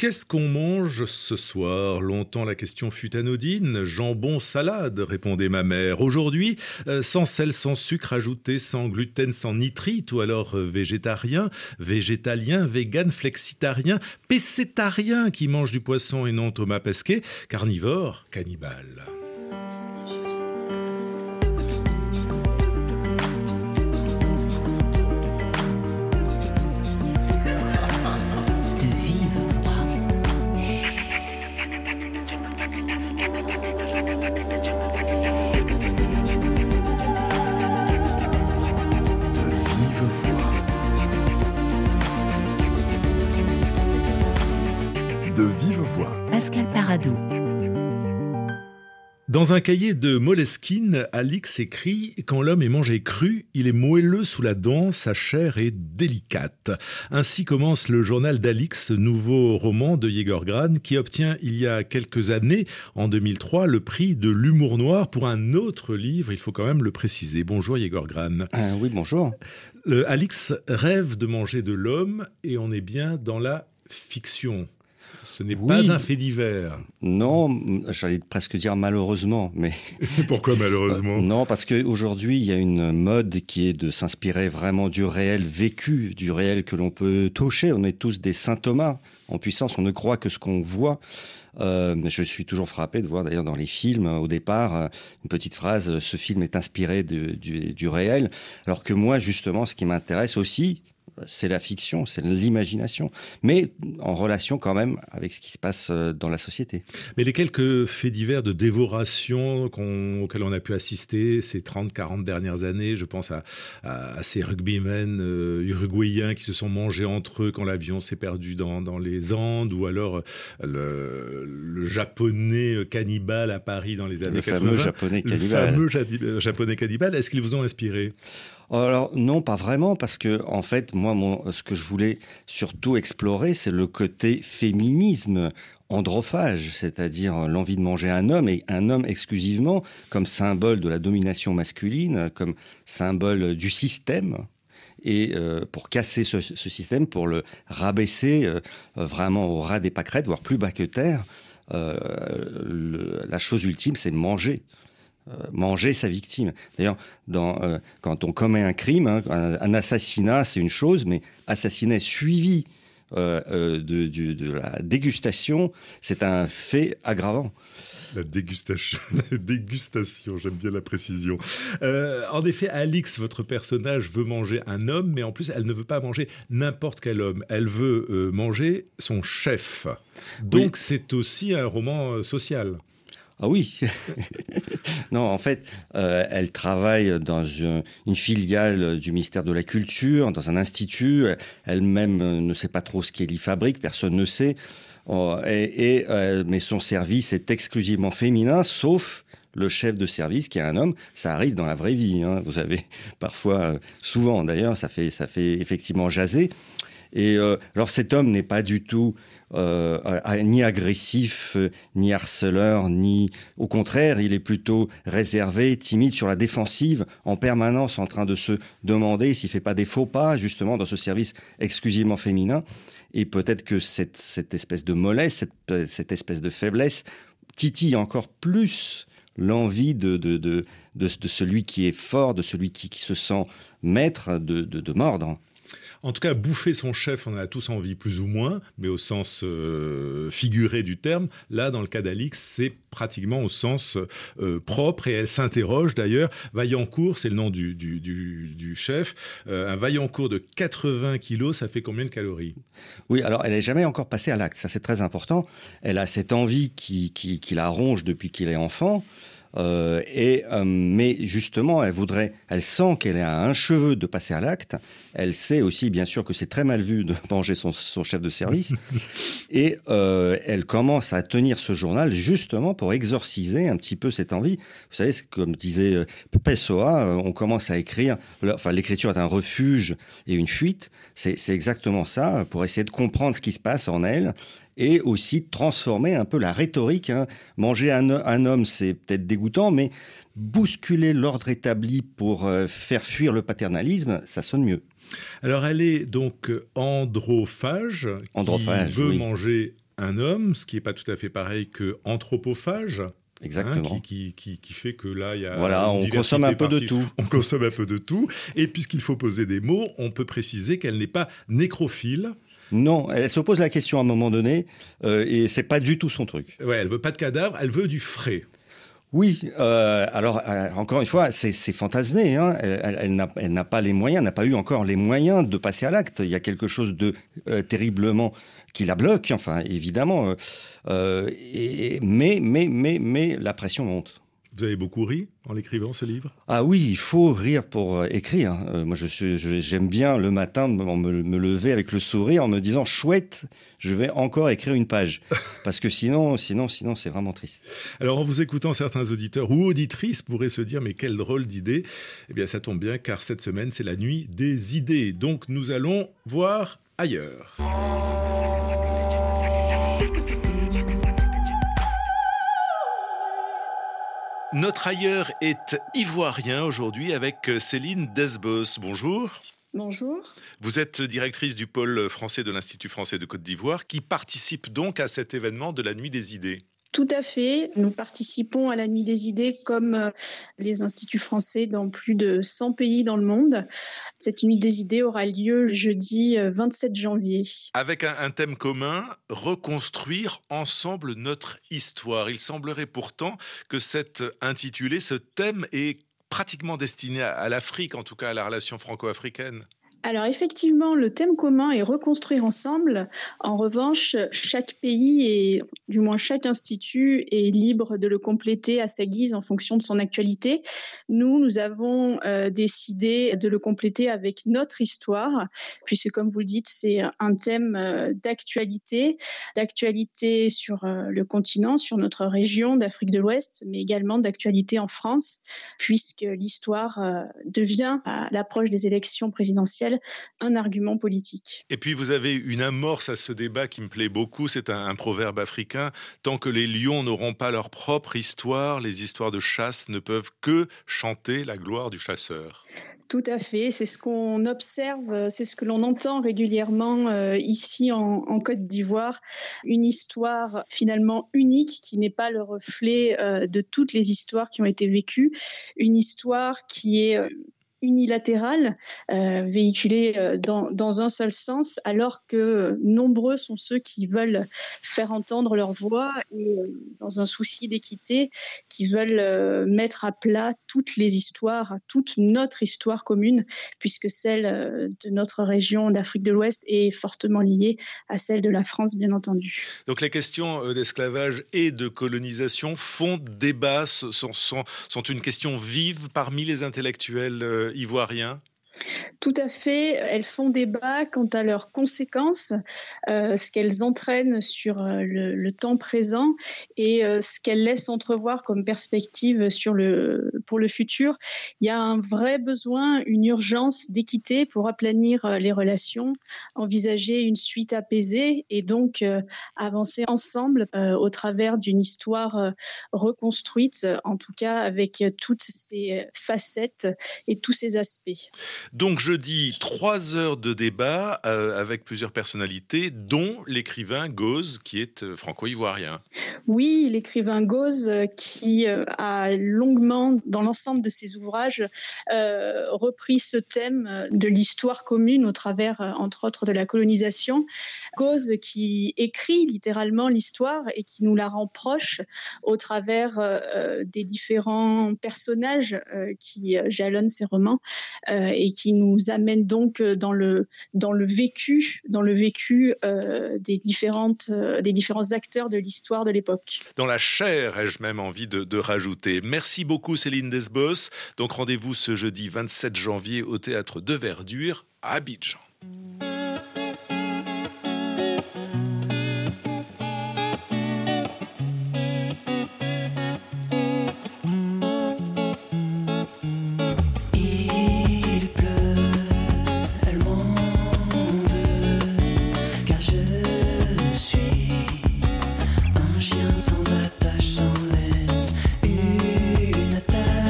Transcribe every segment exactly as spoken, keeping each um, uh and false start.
Qu'est-ce qu'on mange ce soir ? Longtemps la question fut anodine. Jambon, salade, répondait ma mère. Aujourd'hui, euh, sans sel, sans sucre ajouté, sans gluten, sans nitrite, ou alors euh, végétarien, végétalien, vegan, flexitarien, pescétarien qui mange du poisson et non Thomas Pesquet, carnivore, cannibale. De vive voix. Pascal Paradou. Dans un cahier de Moleskine, Alix écrit « Quand l'homme est mangé cru, il est moelleux sous la dent, sa chair est délicate ». Ainsi commence le journal d'Alix, nouveau roman de Yegor Gran, qui obtient il y a quelques années, en deux mille trois, le prix de l'humour noir pour un autre livre, il faut quand même le préciser. Bonjour Yegor Gran. Euh, oui, bonjour. Le Alix rêve de manger de l'homme et on est bien dans la fiction. Ce n'est oui. pas un fait divers. Non, j'allais presque dire malheureusement, mais... Pourquoi malheureusement ? Non, parce qu'aujourd'hui, il y a une mode qui est de s'inspirer vraiment du réel vécu, du réel que l'on peut toucher. On est tous des saint Thomas en puissance, on ne croit que ce qu'on voit. Euh, je suis toujours frappé de voir d'ailleurs dans les films, au départ, une petite phrase, ce film est inspiré de, du, du réel. Alors que moi, justement, ce qui m'intéresse aussi, c'est la fiction, c'est l'imagination, mais en relation quand même avec ce qui se passe dans la société. Mais les quelques faits divers de dévoration qu'on, auxquels on a pu assister ces trente quarante dernières années, je pense à, à, à ces rugbymen euh, uruguayens qui se sont mangés entre eux quand l'avion s'est perdu dans, dans les Andes, ou alors le, le japonais cannibale à Paris dans les années le quatre-vingts. Fameux japonais cannibale. Le fameux ja- japonais cannibale. Est-ce qu'ils vous ont inspiré ? Alors non, pas vraiment, parce que en fait, moi, mon, ce que je voulais surtout explorer, c'est le côté féminisme androphage, c'est-à-dire l'envie de manger un homme, et un homme exclusivement comme symbole de la domination masculine, comme symbole du système. Et euh, pour casser ce, ce système, pour le rabaisser euh, vraiment au ras des pâquerettes, voire plus bas que terre, euh, le, la chose ultime, c'est manger. Euh, manger sa victime. D'ailleurs, dans, euh, quand on commet un crime, hein, un, un assassinat, c'est une chose, mais assassinat suivi euh, euh, de, de, de la dégustation, c'est un fait aggravant. La dégustation, la dégustation, j'aime bien la précision. Euh, en effet, Alix, votre personnage, veut manger un homme, mais en plus, elle ne veut pas manger n'importe quel homme. Elle veut euh, manger son chef. Donc, oui. C'est aussi un roman euh, social. Ah oui. Non, en fait, euh, elle travaille dans une, une filiale du ministère de la Culture, dans un institut. Elle-même ne sait pas trop ce qu'elle y fabrique, personne ne sait. Oh, et, et, euh, mais son service est exclusivement féminin, sauf le chef de service qui est un homme. Ça arrive dans la vraie vie, hein. Vous avez parfois, euh, souvent d'ailleurs, ça fait, ça fait effectivement jaser. Et euh, alors cet homme n'est pas du tout euh, ni agressif, euh, ni harceleur, ni au contraire, il est plutôt réservé, timide, sur la défensive, en permanence en train de se demander s'il fait pas des faux pas justement dans ce service exclusivement féminin. Et peut-être que cette, cette espèce de mollesse, cette, cette espèce de faiblesse titille encore plus l'envie de, de, de, de, de celui qui est fort, de celui qui, qui se sent maître, de, de, de mordre. En tout cas, bouffer son chef, on en a tous envie, plus ou moins, mais au sens euh, figuré du terme. Là, dans le cas d'Alix, c'est pratiquement au sens euh, propre, et elle s'interroge d'ailleurs. Vaillancourt, c'est le nom du, du, du, du chef. Euh, un Vaillancourt de quatre-vingts kilos, ça fait combien de calories ? Oui, alors elle n'est jamais encore passée à l'acte, ça c'est très important. Elle a cette envie qui, qui, qui la ronge depuis qu'il est enfant. Euh, et, euh, mais justement, elle voudrait, elle sent qu'elle est à un cheveu de passer à l'acte. Elle sait aussi, bien sûr, que c'est très mal vu de manger son, son chef de service. Et euh, elle commence à tenir ce journal justement pour exorciser un petit peu cette envie. Vous savez, c'est comme disait euh, Pessoa, euh, on commence à écrire. Enfin, l'écriture est un refuge et une fuite. C'est, c'est exactement ça, pour essayer de comprendre ce qui se passe en elle. Et aussi transformer un peu la rhétorique. Hein. Manger un, un homme, c'est peut-être dégoûtant, mais bousculer l'ordre établi pour euh, faire fuir le paternalisme, ça sonne mieux. Alors, elle est donc androphage, androphage qui veut oui. manger un homme, ce qui n'est pas tout à fait pareil que anthropophage. Exactement. Hein, qui, qui, qui fait que là, il y a... Voilà, on consomme un peu de tout. On consomme un peu de tout. Et puisqu'il faut poser des mots, on peut préciser qu'elle n'est pas nécrophile. Non, elle se pose la question à un moment donné, euh, et c'est pas du tout son truc. Ouais, elle veut pas de cadavre, elle veut du frais. Oui, euh, alors euh, encore une fois, c'est, c'est fantasmé. Hein. Elle, elle, elle, n'a, elle n'a pas les moyens, n'a pas eu encore les moyens de passer à l'acte. Il y a quelque chose de euh, terriblement qui la bloque, enfin évidemment. Euh, et, mais, mais, mais, mais la pression monte. Vous avez beaucoup ri en l'écrivant, ce livre ? Ah oui, il faut rire pour euh, écrire. Euh, moi, je suis, je, j'aime bien le matin me, me lever avec le sourire en me disant « chouette, je vais encore écrire une page ». Parce que sinon, sinon, sinon, c'est vraiment triste. Alors, en vous écoutant, certains auditeurs ou auditrices pourraient se dire « mais quelle drôle d'idée ». Eh bien, ça tombe bien, car cette semaine, c'est la nuit des idées. Donc, nous allons voir ailleurs. Notre ailleurs est ivoirien aujourd'hui avec Céline Desbos. Bonjour. Bonjour. Vous êtes directrice du pôle français de l'Institut français de Côte d'Ivoire qui participe donc à cet événement de la Nuit des idées. Tout à fait. Nous participons à la Nuit des idées comme les instituts français dans plus de cent pays dans le monde. Cette Nuit des idées aura lieu jeudi vingt-sept janvier. Avec un, un thème commun, reconstruire ensemble notre histoire. Il semblerait pourtant que cet intitulé, ce thème est pratiquement destiné à, à l'Afrique, en tout cas à la relation franco-africaine. Alors effectivement, le thème commun est reconstruire ensemble. En revanche, chaque pays et du moins chaque institut est libre de le compléter à sa guise en fonction de son actualité. Nous, nous avons euh, décidé de le compléter avec notre histoire, puisque comme vous le dites, c'est un thème euh, d'actualité, d'actualité sur euh, le continent, sur notre région d'Afrique de l'Ouest, mais également d'actualité en France, puisque l'histoire euh, devient, à l'approche des élections présidentielles, un argument politique. Et puis vous avez une amorce à ce débat qui me plaît beaucoup, c'est un, un proverbe africain. Tant que les lions n'auront pas leur propre histoire, les histoires de chasse ne peuvent que chanter la gloire du chasseur. Tout à fait, c'est ce qu'on observe, c'est ce que l'on entend régulièrement euh, ici en, en Côte d'Ivoire. Une histoire finalement unique qui n'est pas le reflet euh, de toutes les histoires qui ont été vécues. Une histoire qui est... Euh, unilatérale, euh, véhiculée euh, dans, dans un seul sens, alors que nombreux sont ceux qui veulent faire entendre leur voix et, euh, dans un souci d'équité, qui veulent euh, mettre à plat toutes les histoires, toute notre histoire commune, puisque celle euh, de notre région d'Afrique de l'Ouest est fortement liée à celle de la France, bien entendu. Donc les questions d'esclavage et de colonisation font débat, sont, sont, sont une question vive parmi les intellectuels euh, ivoiriens? Tout à fait. Elles font débat quant à leurs conséquences, euh, ce qu'elles entraînent sur euh, le, le temps présent et euh, ce qu'elles laissent entrevoir comme perspective sur le, pour le futur. Il y a un vrai besoin, une urgence d'équité pour aplanir euh, les relations, envisager une suite apaisée et donc euh, avancer ensemble euh, au travers d'une histoire euh, reconstruite, en tout cas avec toutes ses facettes et tous ses aspects. Donc jeudi, trois heures de débat euh, avec plusieurs personnalités, dont l'écrivain Gauze, qui est euh, franco-ivoirien. Oui, l'écrivain Gauze, euh, qui euh, a longuement, dans l'ensemble de ses ouvrages, euh, repris ce thème de l'histoire commune au travers, euh, entre autres, de la colonisation. Gauze qui écrit littéralement l'histoire et qui nous la rend proche au travers euh, des différents personnages euh, qui jalonnent ses romans euh, et qui nous amène donc dans le, dans le vécu, dans le vécu euh, des, différentes, euh, des différents acteurs de l'histoire de l'époque. Dans la chair, ai-je même envie de, de rajouter. Merci beaucoup Céline Desbos. Donc rendez-vous ce jeudi vingt-sept janvier au Théâtre de Verdure à Abidjan.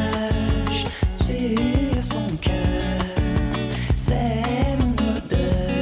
Son cœur, c'est mon odeur.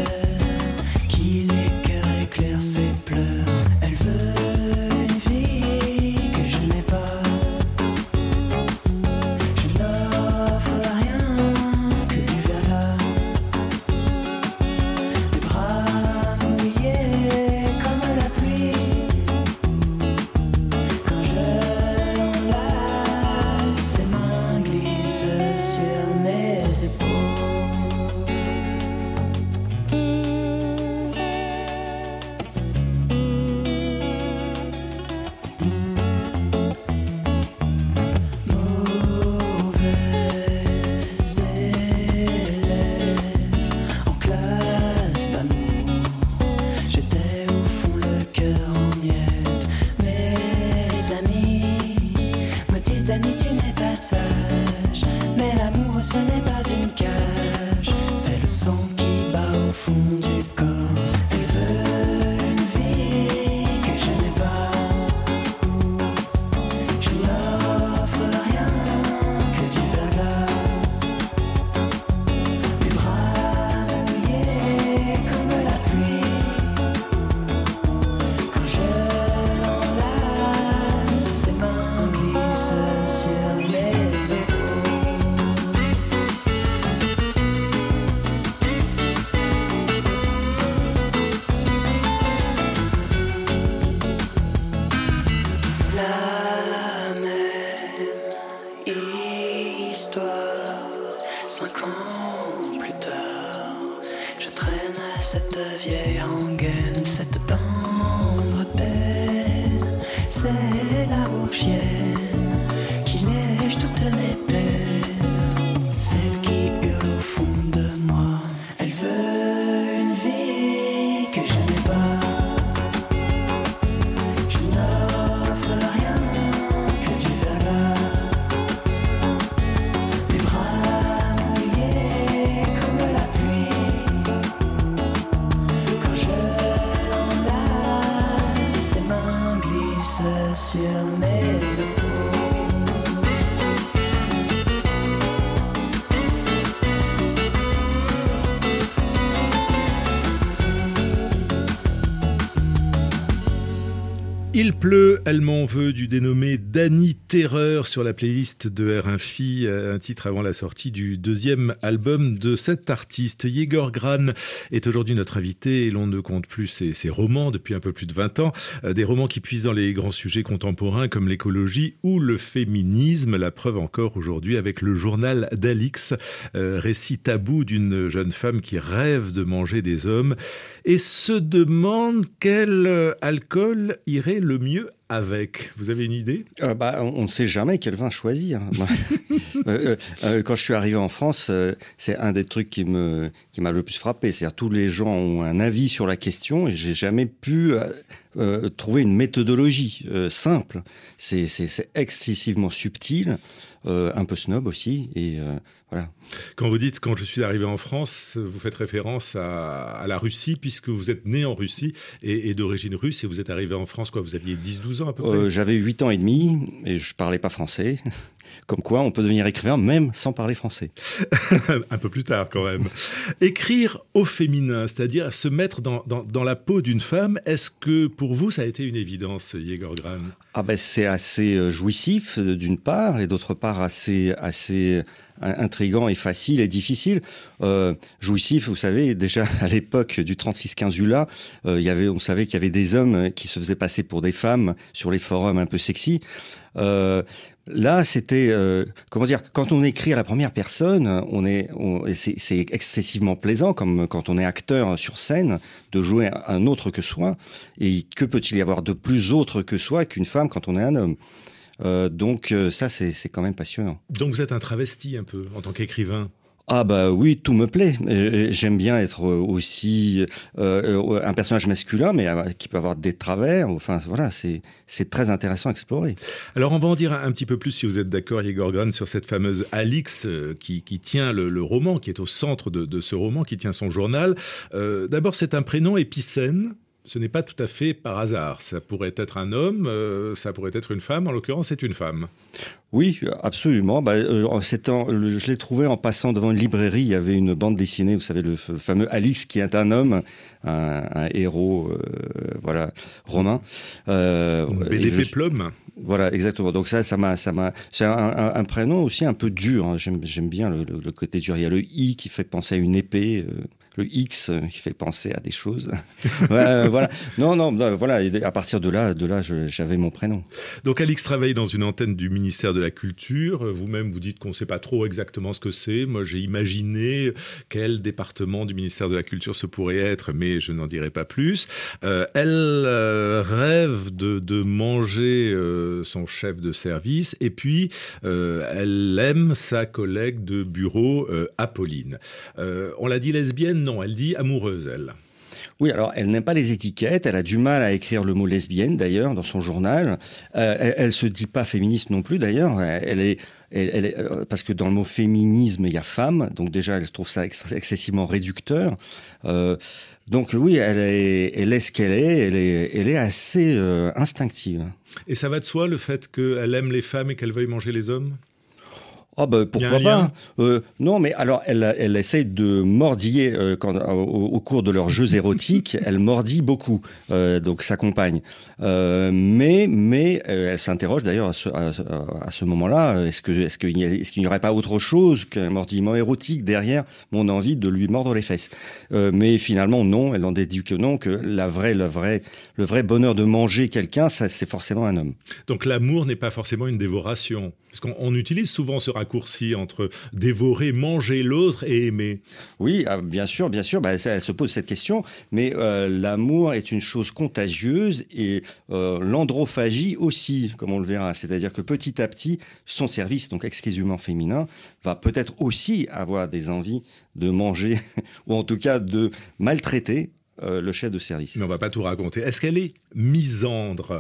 ce n'est pas une cage, c'est le sang qui bat au fond du corps. Elle veut une vie que je n'ai pas. Je n'offre rien que du verglas. Mes bras mouillés comme la pluie. Quand je l'enlace, ses mains glissent sur mes épaules. La même histoire, cinq ans plus tard, je traîne cette vieille rengaine, cette tendre peine. C'est l'amour chienne qui lèche toutes mes peines, celle qui hurle au fond de moi. Elle veut une vie que je n'ai pas. Je n'offre rien que du verglas. Mes bras mouillés comme la pluie. Quand je l'enlace, ses mains glissent sur mes épaules. Il pleut, elle m'en veut, du dénommé Dany Terreur sur la playlist de R un Phi, un titre avant la sortie du deuxième album de cet artiste. Yegor Gran est aujourd'hui notre invité et l'on ne compte plus ses, ses romans depuis un peu plus de vingt ans. Des romans qui puisent dans les grands sujets contemporains comme l'écologie ou le féminisme. La preuve encore aujourd'hui avec le journal d'Alix, euh, récit tabou d'une jeune femme qui rêve de manger des hommes et se demande quel alcool irait le mieux avec. Vous avez une idée ? euh, bah, On ne sait jamais quel vin choisir. euh, euh, quand je suis arrivé en France, euh, c'est un des trucs qui, me, qui m'a le plus frappé. C'est-à-dire tous les gens ont un avis sur la question et j'ai jamais pu euh, euh, trouver une méthodologie euh, simple. C'est, c'est, c'est excessivement subtil, euh, un peu snob aussi. Et euh, voilà. Quand vous dites « quand je suis arrivé en France », vous faites référence à, à la Russie, puisque vous êtes né en Russie et, et d'origine russe, et vous êtes arrivé en France, quoi, vous aviez dix douze ans à peu près ? euh, J'avais huit ans et demi, et je parlais pas français. Comme quoi, on peut devenir écrivain même sans parler français. Un peu plus tard, quand même. Écrire au féminin, c'est-à-dire se mettre dans, dans, dans la peau d'une femme, est-ce que pour vous, ça a été une évidence, Yegor Gran ? Ah ben, c'est assez jouissif, d'une part, et d'autre part, assez... assez intriguant et facile et difficile. Euh, jouissif, vous savez, déjà à l'époque du trente-six quinze U L A, euh, il y avait, on savait qu'il y avait des hommes qui se faisaient passer pour des femmes sur les forums un peu sexy. Euh, là, c'était, euh, comment dire, quand on écrit à la première personne, on est, on, c'est, c'est excessivement plaisant, comme quand on est acteur sur scène, de jouer un autre que soi. Et que peut-il y avoir de plus autre que soi qu'une femme quand on est un homme ? Euh, donc euh, ça, c'est, c'est quand même passionnant. Donc vous êtes un travesti un peu, en tant qu'écrivain ? Ah bah oui, tout me plaît. J'aime bien être aussi euh, un personnage masculin, mais qui peut avoir des travers. Enfin voilà, c'est, c'est très intéressant à explorer. Alors on va en dire un, un petit peu plus, si vous êtes d'accord, Yegor Gran, sur cette fameuse Alix euh, qui, qui tient le, le roman, qui est au centre de, de ce roman, qui tient son journal. Euh, d'abord, c'est un prénom épicène. Ce n'est pas tout à fait par hasard. Ça pourrait être un homme, euh, ça pourrait être une femme. En l'occurrence, c'est une femme. Oui, absolument. Bah, euh, c'est en, le, je l'ai trouvé en passant devant une librairie. Il y avait une bande dessinée, vous savez, le f- fameux Alix qui est un homme, un, un héros, euh, voilà, romain. Euh, B D Péplum. Voilà, exactement. Donc ça, ça m'a, ça m'a. C'est un, un, un prénom aussi un peu dur. Hein. J'aime, j'aime bien le, le, le côté dur. Il y a le I qui fait penser à une épée. Euh, le X qui fait penser à des choses. euh, voilà. Non, non, voilà. Et à partir de là, de là, je, j'avais mon prénom. Donc, Alix travaille dans une antenne du ministère de la Culture. Vous-même, vous dites qu'on ne sait pas trop exactement ce que c'est. Moi, j'ai imaginé quel département du ministère de la Culture ce pourrait être, mais je n'en dirai pas plus. Euh, elle euh, rêve de, de manger euh, son chef de service, et puis euh, elle aime sa collègue de bureau, euh, Apolline. Euh, on l'a dit lesbienne. Non, elle dit amoureuse, elle. Oui, alors elle n'aime pas les étiquettes, elle a du mal à écrire le mot lesbienne d'ailleurs dans son journal. Euh, elle, elle se dit pas féministe non plus d'ailleurs. Elle est, elle, elle est, parce que dans le mot féminisme il y a femme, donc déjà elle trouve ça ex- excessivement réducteur. Euh, donc oui, elle est, elle est ce qu'elle est. Elle est, elle est assez euh, instinctive. Et ça va de soi le fait qu'elle aime les femmes et qu'elle veuille manger les hommes ? Ah ben pourquoi pas euh, Non, mais alors elle, elle essaye de mordiller euh, quand, au, au cours de leurs jeux érotiques. Elle mordit beaucoup, euh, donc sa compagne. Euh, mais mais euh, elle s'interroge d'ailleurs à ce, à, à ce moment-là. Est-ce que est-ce qu'il n'y a, est-ce qu'il n'y aurait pas autre chose qu'un mordillement érotique derrière mon envie de lui mordre les fesses euh, Mais finalement non. Elle en déduit que non, que la vraie, le vrai, le vrai bonheur de manger quelqu'un, ça c'est forcément un homme. Donc l'amour n'est pas forcément une dévoration. Parce qu'on on utilise souvent ce raccourci entre dévorer, manger l'autre et aimer. Oui, bien sûr, bien sûr, bah, ça, elle se pose cette question, mais euh, l'amour est une chose contagieuse et euh, l'androphagie aussi, comme on le verra. C'est-à-dire que petit à petit, son service, donc exclusivement féminin, va peut-être aussi avoir des envies de manger, ou en tout cas de maltraiter Euh, le chef de service. Mais on ne va pas tout raconter. Est-ce qu'elle est misandre ?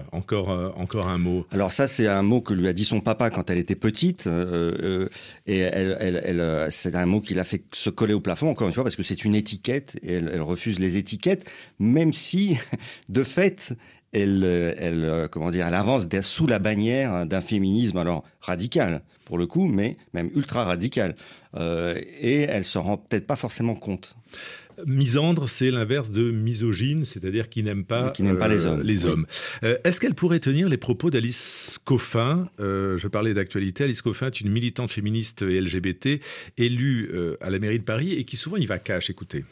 Encore, euh, encore un mot. Alors ça, c'est un mot que lui a dit son papa quand elle était petite. Euh, euh, et elle, elle, elle, c'est un mot qui l'a fait se coller au plafond, encore une fois, parce que c'est une étiquette. Et elle, elle refuse les étiquettes, même si, de fait, elle, elle, comment dire, elle avance sous la bannière d'un féminisme, alors radical, pour le coup, mais même ultra radical. Euh, et elle s'en rend peut-être pas forcément compte. Misandre, c'est l'inverse de misogyne, c'est-à-dire qui n'aime pas, qui n'aime pas euh, les hommes. Les oui. hommes. Euh, est-ce qu'elle pourrait tenir les propos d'Alice Coffin ? euh, Je parlais d'actualité. Alice Coffin est une militante féministe et L G B T, élue euh, à la mairie de Paris et qui souvent y va cash. Écoutez.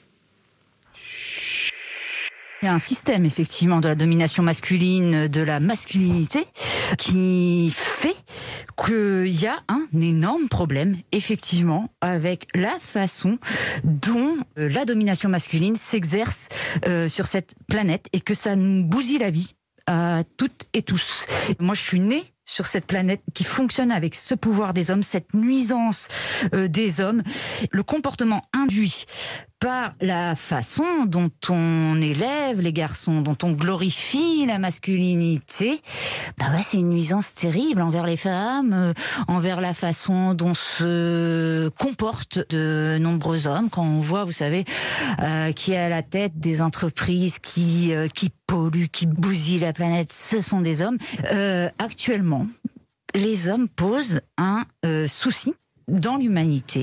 Il y a un système, effectivement, de la domination masculine, de la masculinité, qui fait qu'il y a un énorme problème, effectivement, avec la façon dont la domination masculine s'exerce euh, sur cette planète et que ça nous bousille la vie à toutes et tous. Moi, je suis née sur cette planète qui fonctionne avec ce pouvoir des hommes, cette nuisance euh, des hommes, le comportement induit par la façon dont on élève les garçons, dont on glorifie la masculinité. Bah ouais, c'est une nuisance terrible envers les femmes, euh, envers la façon dont se comportent de nombreux hommes. Quand on voit, vous savez, euh, qui est à la tête des entreprises qui euh, qui polluent, qui bousillent la planète, ce sont des hommes. Euh, actuellement, les hommes posent un euh, souci dans l'humanité.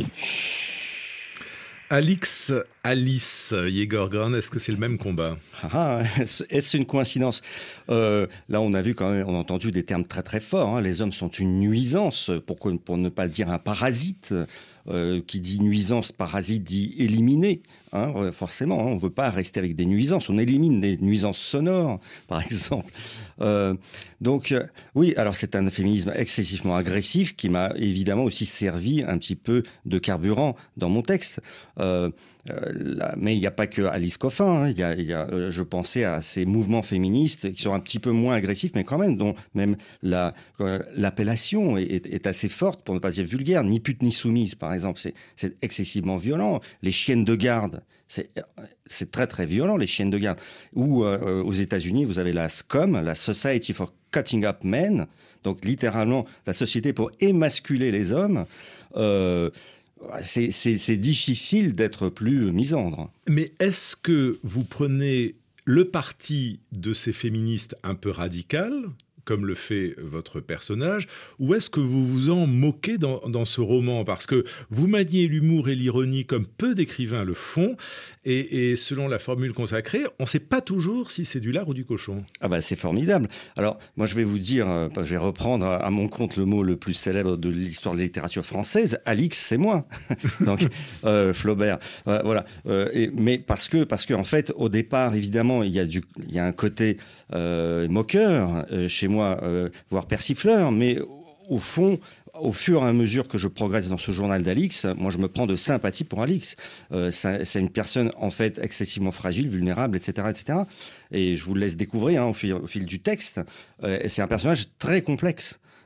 Alix, Alice Jägergren, est-ce que c'est le même combat ? Ah, est-ce une coïncidence ? euh, Là, on a vu quand même, on a entendu des termes très très forts. Hein. Les hommes sont une nuisance, pour, pour ne pas dire un parasite. Euh, qui dit nuisance, parasite dit éliminer. Hein, forcément, hein, on ne veut pas rester avec des nuisances. On élimine des nuisances sonores, par exemple. Euh, donc, euh, oui, alors c'est un féminisme excessivement agressif qui m'a évidemment aussi servi un petit peu de carburant dans mon texte. Euh, euh, là, mais il n'y a pas que Alice Coffin. Hein, il y a, il y a, euh, je pensais à ces mouvements féministes qui sont un petit peu moins agressifs, mais quand même, dont même la, euh, l'appellation est, est, est assez forte, pour ne pas dire vulgaire. Ni pute ni soumise, par exemple. C'est, c'est excessivement violent. Les chiennes de garde, c'est, c'est très très violent, les chiennes de garde. Ou euh, aux États-Unis, vous avez la S C O M, la Society for Cutting Up Men, donc littéralement la société pour émasculer les hommes. Euh, c'est, c'est, c'est difficile d'être plus misandre. Mais est-ce que vous prenez le parti de ces féministes un peu radicales, comme le fait votre personnage, ou est-ce que vous vous en moquez dans, dans ce roman ? Parce que vous maniez l'humour et l'ironie comme peu d'écrivains le font, et, et selon la formule consacrée, on ne sait pas toujours si c'est du lard ou du cochon. Ah bah c'est formidable. Alors, moi je vais vous dire, euh, je vais reprendre à mon compte le mot le plus célèbre de l'histoire de la littérature française, Alix, c'est moi. Donc, euh, Flaubert. Euh, voilà. Euh, et, mais parce que, parce que, en fait, au départ, évidemment, il y a, du, il y a un côté euh, moqueur euh, chez moi. Moi, euh, voire persifleur, mais au fond, au fur et à mesure que je progresse dans ce journal d'Alix, moi je me prends de sympathie pour Alix. Euh, c'est, c'est une personne en fait excessivement fragile, vulnérable, et cetera, et cetera. Et je vous le laisse découvrir hein, au, fil, au fil du texte. Euh, c'est un personnage très complexe.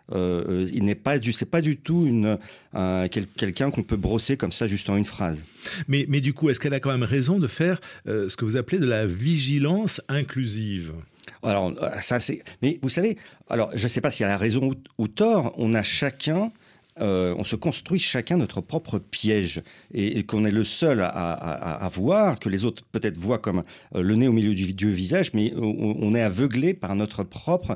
Euh, il n'est pas du, c'est pas du tout une, un, quel, quelqu'un qu'on peut brosser comme ça juste en une phrase. Mais, mais du coup, est-ce qu'elle a quand même raison de faire euh, ce que vous appelez de la vigilance inclusive ? Alors, ça, c'est. Mais vous savez, alors, je ne sais pas si elle a raison ou, ou tort, on a chacun. Euh, on se construit chacun notre propre piège et, et qu'on est le seul à, à, à voir, que les autres peut-être voient comme euh, le nez au milieu du, du visage, mais on, on est aveuglé par notre propre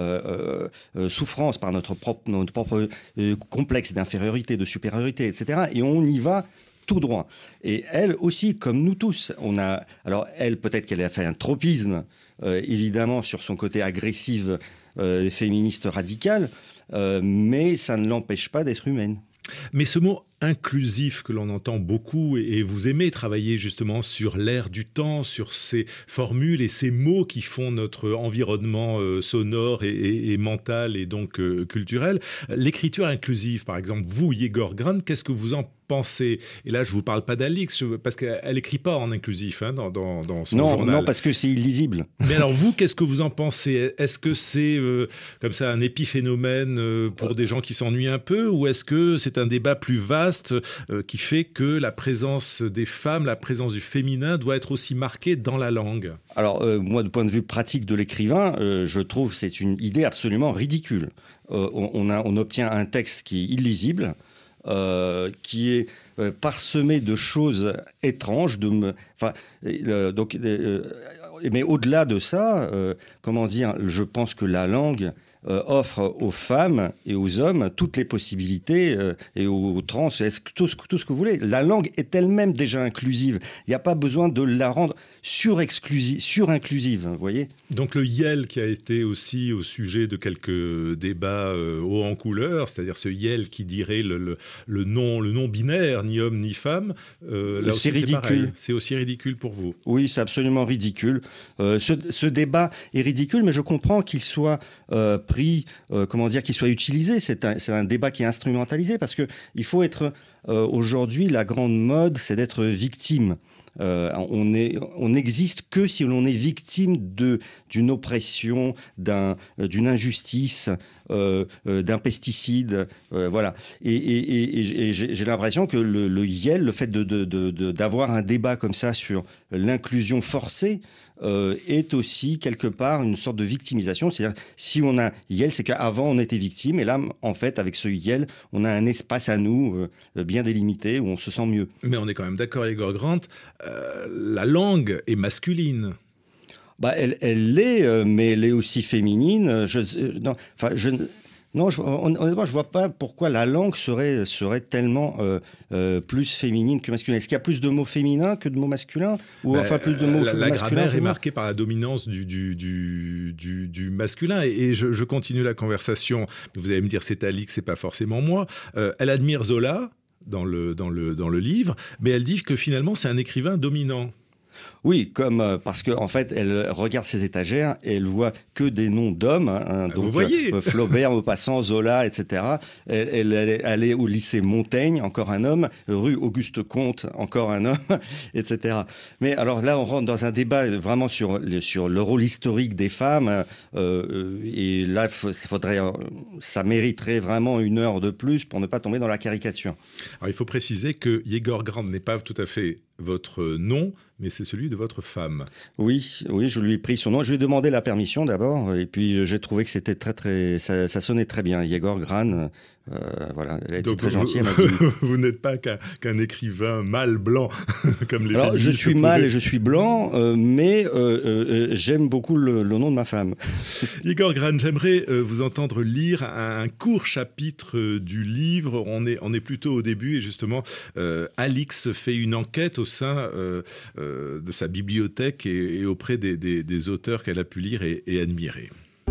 euh, euh, souffrance, par notre propre, notre propre euh, complexe d'infériorité, de supériorité, et cetera. Et on y va tout droit. Et elle aussi, comme nous tous, on a. Alors elle, peut-être qu'elle a fait un tropisme, euh, évidemment, sur son côté agressif, euh, féministe radical. Euh, mais ça ne l'empêche pas d'être humaine. Mais ce mot inclusif que l'on entend beaucoup, et vous aimez travailler justement sur l'ère du temps, sur ces formules et ces mots qui font notre environnement euh, sonore et, et, et mental et donc euh, culturel. L'écriture inclusive, par exemple, vous, Yegor Grant, qu'est-ce que vous en pensez ? Et là, je ne vous parle pas d'Alix, parce qu'elle n'écrit pas en inclusif hein, dans, dans, dans son non, journal. Non, parce que c'est illisible. Mais alors vous, qu'est-ce que vous en pensez ? Est-ce que c'est euh, comme ça un épiphénomène euh, pour des gens qui s'ennuient un peu, ou est-ce que c'est un débat plus vaste euh, qui fait que la présence des femmes, la présence du féminin doit être aussi marquée dans la langue ? Alors euh, moi, du point de vue pratique de l'écrivain, euh, je trouve que c'est une idée absolument ridicule. Euh, on, on, a, on obtient un texte qui est illisible, Euh, qui est euh, parsemé de choses étranges, de me, enfin, euh, donc, euh, mais au-delà de ça, euh, comment dire, je pense que la langue euh, offre aux femmes et aux hommes toutes les possibilités euh, et aux trans, est-ce que, tout, ce, tout ce que vous voulez. La langue est elle-même déjà inclusive. Il n'y a pas besoin de la rendre sur-exclusive, sur-inclusive, vous voyez. Donc le yel qui a été aussi au sujet de quelques débats euh, hauts en couleur, c'est-à-dire ce yel qui dirait le, le, le, non, le non binaire, ni homme ni femme, euh, là c'est aussi, ridicule. C'est, c'est aussi ridicule pour vous. Oui, c'est absolument ridicule. Euh, ce, ce débat est ridicule, mais je comprends qu'il soit euh, pris, euh, comment dire, qu'il soit utilisé. C'est un, c'est un débat qui est instrumentalisé parce que il faut être euh, aujourd'hui, la grande mode, c'est d'être victime. Euh, on est, on n'existe que si l'on est victime de, d'une oppression, d'un, d'une injustice, euh, euh, d'un pesticide, euh, voilà. Et, et, et, et j'ai, j'ai l'impression que le, le yel, le fait de, de, de, de, d'avoir un débat comme ça sur l'inclusion forcée, euh, est aussi quelque part une sorte de victimisation. C'est-à-dire, si on a yel, c'est qu'avant on était victime, et là, en fait, avec ce yel, on a un espace à nous euh, bien délimité où on se sent mieux. Mais on est quand même d'accord, Yegor Grant, euh, la langue est masculine. Bah, elle, elle l'est, euh, mais elle est aussi féminine. Je, euh, non, enfin, je, non, je, honnêtement, je vois pas pourquoi la langue serait serait tellement euh, euh, plus féminine que masculine. Est-ce qu'il y a plus de mots féminins que de mots masculins, ou bah, enfin plus de mots la, masculins? La grammaire est marquée par la dominance du du du du, du masculin. Et, et je, je continue la conversation. Vous allez me dire c'est Alix, c'est pas forcément moi. Euh, elle admire Zola dans le dans le dans le livre, mais elle dit que finalement c'est un écrivain dominant. Oui, comme euh, parce que en fait, elle regarde ses étagères et elle voit que des noms d'hommes. Hein, donc vous voyez. euh, Flaubert, Maupassant, Zola, et cetera. Elle, elle, elle est allée au lycée Montaigne, encore un homme. Rue Auguste Comte, encore un homme, et cetera. Mais alors là, on rentre dans un débat vraiment sur le, sur le rôle historique des femmes. Euh, et là, faudrait, ça mériterait vraiment une heure de plus pour ne pas tomber dans la caricature. Alors, il faut préciser que Yegor Grant n'est pas tout à fait votre nom, mais c'est celui de votre femme. Oui, oui, je lui ai pris son nom. Je lui ai demandé la permission d'abord, et puis j'ai trouvé que c'était très, très, ça, ça sonnait très bien. Yegor Grant, euh, voilà, elle a été donc très vous, gentille. Elle m'a dit... vous n'êtes pas qu'un, qu'un écrivain mâle blanc, comme les Alors, je suis mâle et je suis blanc, euh, mais euh, euh, j'aime beaucoup le, le nom de ma femme. Yegor Grant, j'aimerais euh, vous entendre lire un, un court chapitre euh, du livre. On est, on est plutôt au début, et justement, euh, Alix fait une enquête au sein euh, euh, de sa bibliothèque et, et auprès des, des, des auteurs qu'elle a pu lire et, et admirer.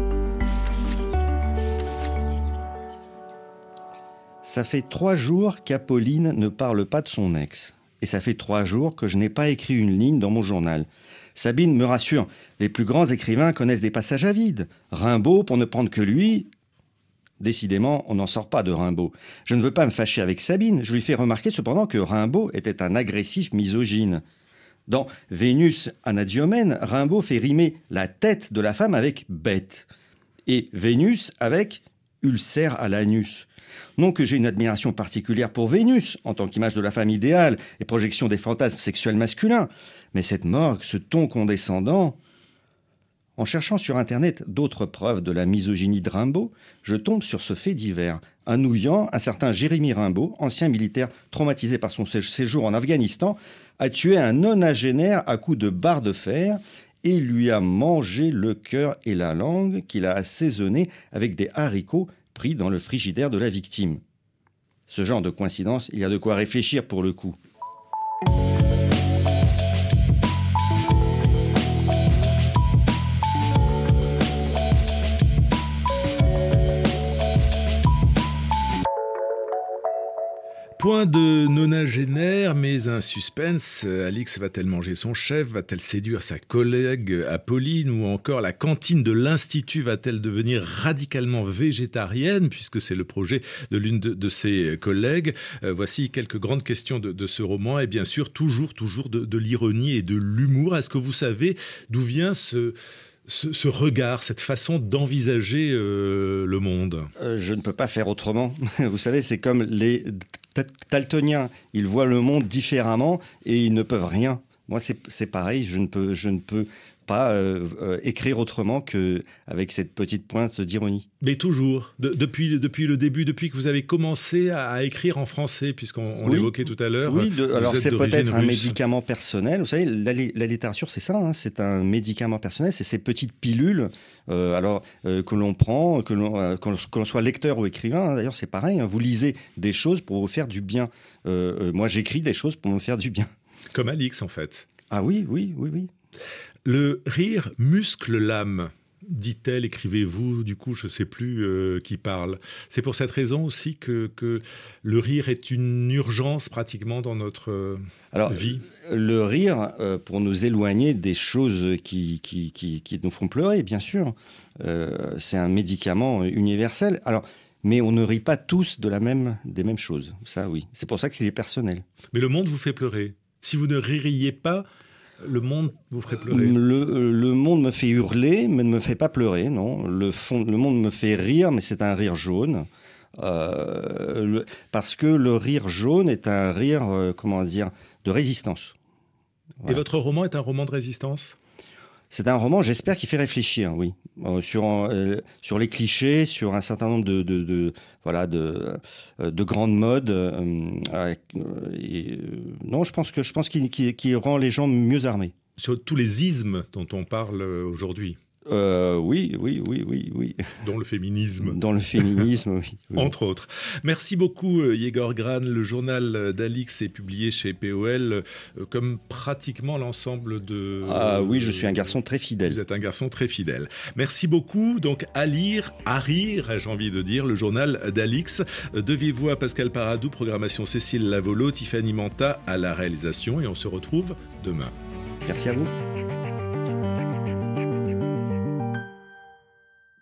Ça fait trois jours qu'Apolline ne parle pas de son ex. Et ça fait trois jours que je n'ai pas écrit une ligne dans mon journal. Sabine me rassure, les plus grands écrivains connaissent des passages à vide. Rimbaud, pour ne prendre que lui... Décidément, on n'en sort pas de Rimbaud. Je ne veux pas me fâcher avec Sabine. Je lui fais remarquer cependant que Rimbaud était un agressif misogyne. Dans Vénus Anadyomène, Rimbaud fait rimer la tête de la femme avec bête. Et Vénus avec ulcère à l'anus. Non que j'ai une admiration particulière pour Vénus, en tant qu'image de la femme idéale et projection des fantasmes sexuels masculins, mais cette morgue, ce ton condescendant... En cherchant sur Internet d'autres preuves de la misogynie de Rimbaud, je tombe sur ce fait divers. Un nouillant, un certain Jérémy Rimbaud, ancien militaire traumatisé par son séjour en Afghanistan, a tué un nonagénaire à coups de barre de fer et lui a mangé le cœur et la langue qu'il a assaisonné avec des haricots pris dans le frigidaire de la victime. Ce genre de coïncidence, il y a de quoi réfléchir pour le coup. Point de nonagénaire, mais un suspense. Alix va-t-elle manger son chef? Va-t-elle séduire sa collègue Apolline? Ou encore la cantine de l'Institut va-t-elle devenir radicalement végétarienne, puisque c'est le projet de l'une de, de ses collègues? euh, Voici quelques grandes questions de, de ce roman. Et bien sûr, toujours, toujours de, de l'ironie et de l'humour. Est-ce que vous savez d'où vient ce... Ce, ce regard, cette façon d'envisager euh, le monde? euh, Je ne peux pas faire autrement. Vous savez, c'est comme les daltoniens. Ils voient le monde différemment et ils ne peuvent rien. Moi, c'est, c'est pareil. Je ne peux, je ne peux pas euh, euh, écrire autrement qu'avec cette petite pointe d'ironie. Mais toujours, de, depuis, depuis le début, depuis que vous avez commencé à, à écrire en français, puisqu'on on oui. l'évoquait tout à l'heure. Oui, de, alors c'est peut-être un russe. médicament personnel. Vous savez, la, la littérature, c'est ça, hein, c'est un médicament personnel, c'est ces petites pilules euh, alors, euh, que l'on prend, que l'on, euh, que l'on soit lecteur ou écrivain. Hein, d'ailleurs, c'est pareil, hein, vous lisez des choses pour vous faire du bien. Euh, euh, moi, j'écris des choses pour me faire du bien. Comme Alix, en fait. Ah oui, oui, oui, oui. Le rire muscle l'âme, dit-elle, écrivez-vous, du coup, je ne sais plus euh, qui parle. C'est pour cette raison aussi que, que le rire est une urgence pratiquement dans notre euh, Alors, vie. Le rire, euh, pour nous éloigner des choses qui, qui, qui, qui nous font pleurer, bien sûr, euh, c'est un médicament universel. Alors, mais on ne rit pas tous de la même, des mêmes choses, ça oui. C'est pour ça qu'il est personnel. Mais le monde vous fait pleurer. Si vous ne ririez pas, le monde vous ferait pleurer. Le, le monde me fait hurler, mais ne me fait pas pleurer, non. Le, fond, le monde me fait rire, mais c'est un rire jaune. Euh, le, parce que le rire jaune est un rire, euh, comment dire, de résistance. Voilà. Et votre roman est un roman de résistance ? C'est un roman, j'espère, qui fait réfléchir, oui, euh, sur, euh, sur les clichés, sur un certain nombre de, de, de, voilà, de, de grandes modes. Euh, euh, et, euh, non, je pense, que, je pense qu'il, qu'il, qu'il rend les gens mieux armés. Sur tous les ismes dont on parle aujourd'hui. Euh, oui, oui, oui, oui, oui. Dont le féminisme. Dans le féminisme, oui, oui. Entre autres. Merci beaucoup, Yegor Gran. Le journal d'Alix est publié chez P O L, comme pratiquement l'ensemble de... Ah oui, je suis un garçon très fidèle. Vous êtes un garçon très fidèle. Merci beaucoup. Donc, à lire, à rire, j'ai envie de dire, le journal d'Alix. De vive voix, Pascal Paradou, programmation Cécile Lavolo, Tiffany Manta à la réalisation. Et on se retrouve demain. Merci à vous.